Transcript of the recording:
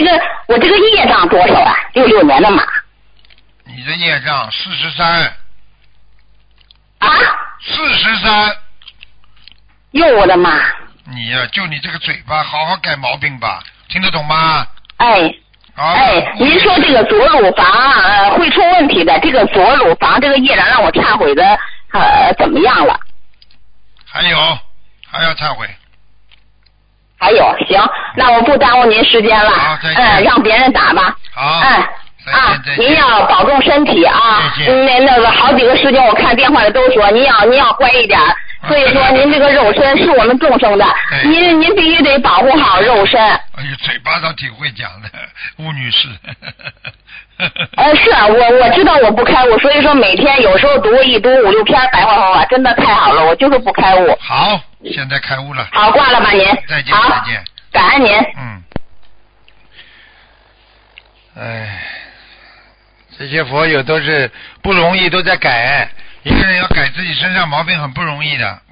我这个业障多少啊？66年的马。 你的业障43。 啊 ？43。 哟，我的妈！ 你呀、就你这个嘴巴，好好改毛病吧，听得懂吗？ 哎。您说这个左乳房会出问题的，这个左乳房这个业障让我忏悔的怎么样了？ 还要忏悔。 还有，行，那我不耽误您时间了。 好，再见。 让别人打吧。 好。再见。 您要保重身体啊。那个好几个师兄我看电话里都说您要乖一点。所以说，您这个肉身是我们众生的，您必须得保护好肉身。 哎呦，嘴巴上挺会讲的，吴女士。 是我知道我不开悟，所以说每天有时候读5、6篇白话佛法，真的太好了，我就是不开悟。 好，现在开悟了。 好，挂了吧您。 再见。 好， 再见。 感恩您。 这些佛友都是不容易，都在改。一个人要改自己身上毛病很不容易的。